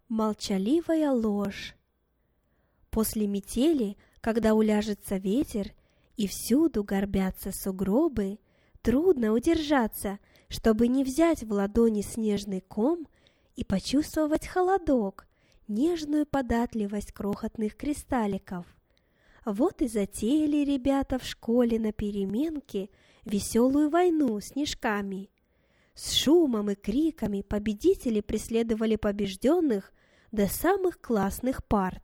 Молчаливая ложь. После метели, когда уляжется ветер и всюду горбятся сугробы, трудно удержаться, чтобы не взять в ладони снежный ком и почувствовать холодок, нежную податливость крохотных кристалликов. Вот и затеяли ребята в школе на переменке веселую войну снежками. С шумом и криками победители преследовали побежденных до самых классных парт.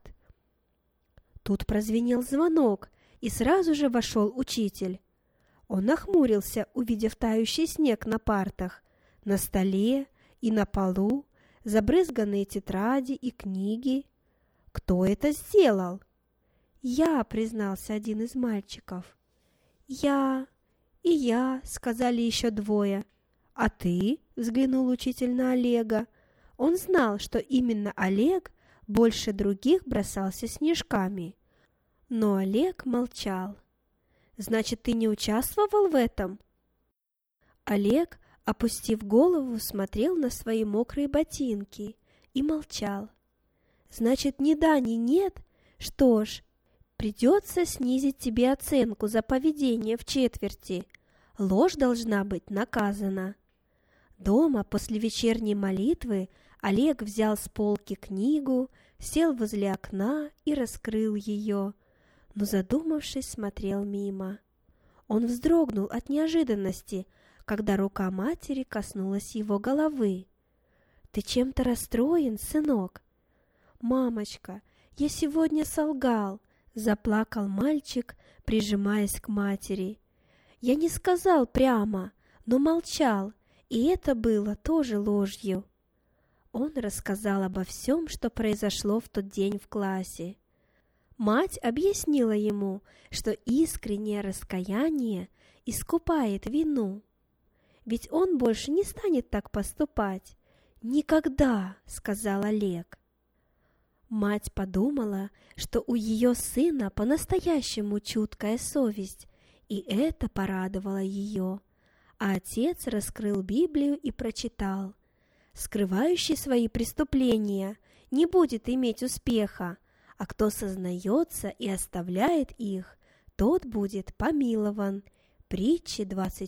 Тут прозвенел звонок, и сразу же вошел учитель. Он нахмурился, увидев тающий снег на партах, на столе и на полу, забрызганные тетради и книги. «Кто это сделал?» «Я», — признался один из мальчиков. «Я и я», — сказали еще двое. «А ты?» — взглянул учитель на Олега. Он знал, что именно Олег больше других бросался снежками. Но Олег молчал. «Значит, ты не участвовал в этом?» Олег, опустив голову, смотрел на свои мокрые ботинки и молчал. «Значит, ни да, ни нет? Что ж, придется снизить тебе оценку за поведение в четверти. Ложь должна быть наказана». Дома после вечерней молитвы Олег взял с полки книгу, сел возле окна и раскрыл ее, но, задумавшись, смотрел мимо. Он вздрогнул от неожиданности, когда рука матери коснулась его головы. «Ты чем-то расстроен, сынок?» «Мамочка, я сегодня солгал», — заплакал мальчик, прижимаясь к матери. «Я не сказал прямо, но молчал, и это было тоже ложью». Он рассказал обо всем, что произошло в тот день в классе. Мать объяснила ему, что искреннее раскаяние искупает вину. Ведь он больше не станет так поступать. «Никогда», — сказал Олег. Мать подумала, что у ее сына по-настоящему чуткая совесть, и это порадовало ее. А отец раскрыл Библию и прочитал: «Скрывающий свои преступления не будет иметь успеха, а кто сознается и оставляет их, тот будет помилован». Притчи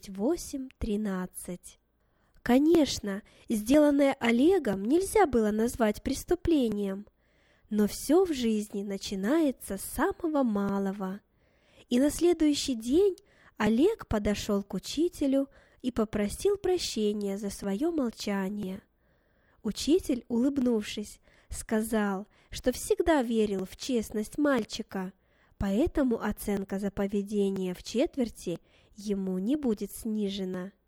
28:13. Конечно, сделанное Олегом нельзя было назвать преступлением, но все в жизни начинается с самого малого. И на следующий день Олег подошел к учителю и попросил прощения за свое молчание. Учитель, улыбнувшись, сказал, что всегда верил в честность мальчика, поэтому оценка за поведение в четверти ему не будет снижена.